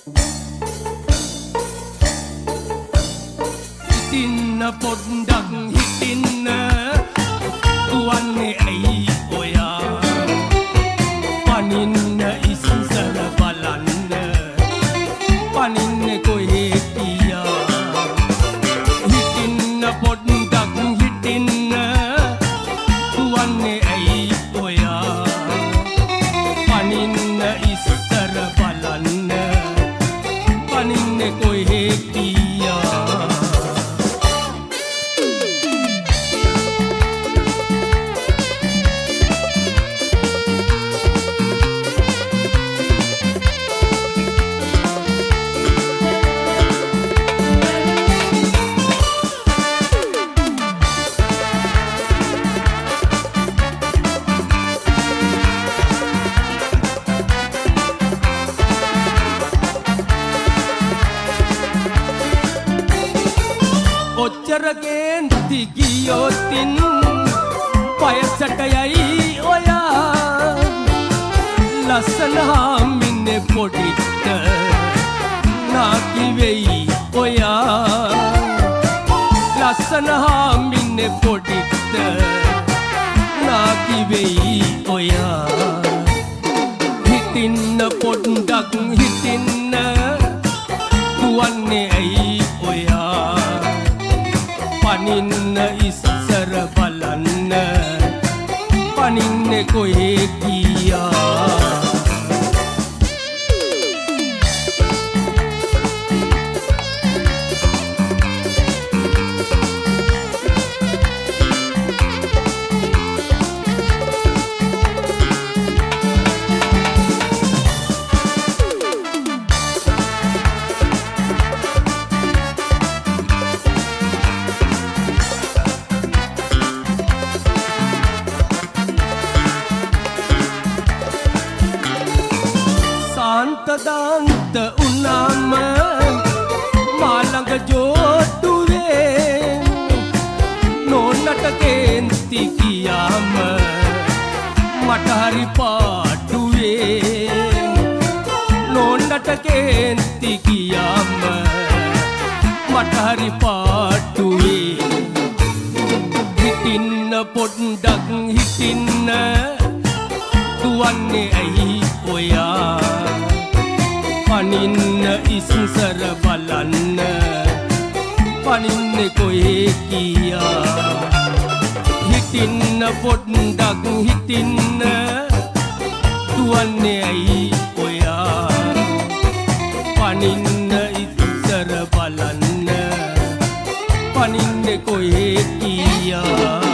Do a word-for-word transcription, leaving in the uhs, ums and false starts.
හිටින්න පොඩ්ඩක් හිටින්න දුවන්නේ ඇයි ඔයා පනින්න ඉස්සර බලන්න පනින්නේ කොහේ කියා හිටින්න පොඩ්ඩක් හිටින්න දුවන්නේ ඇයි ඔයා පනින්න ඉස්සර බලන්න පනින්නේ කොහේ කියා ඔච්චරකෙන් දිගියොතින් පයසට යයි ඔයා ලස්සන හාමින්නේ පොඩිට නාකි වෙයි ඔයා ලස්සන හාමින්නේ පොඩිට නාකි වෙයි ඔයා හිටින්න පොඩ්ඩක් හිටින්න දුවන්නේ ඇයි ඔයා පනින්න ඉස්සර බලන්න පනින්නේ කොහේ කියා දාන්ත උනාම මාළඟ ජෝඩුවේ නෝන්නට කේන්ති කියාම මට හරි පාඩුවේ නෝන්නට කේන්ති කියාම මට හරි පාඩුවේ හිටින්න පොඩ්ඩක් හිටින්න දුවන්නේ ඇයි ඔයා පනින්න ඉස්සර බලන්න පනින්නේ කොහේ කියා හිටින්න පොඩ්ඩක් හිටින්න දුවන්නේ ඇයි ඔයා පනින්න ඉස්සර බලන්න පනින්නේ කොහේ කියා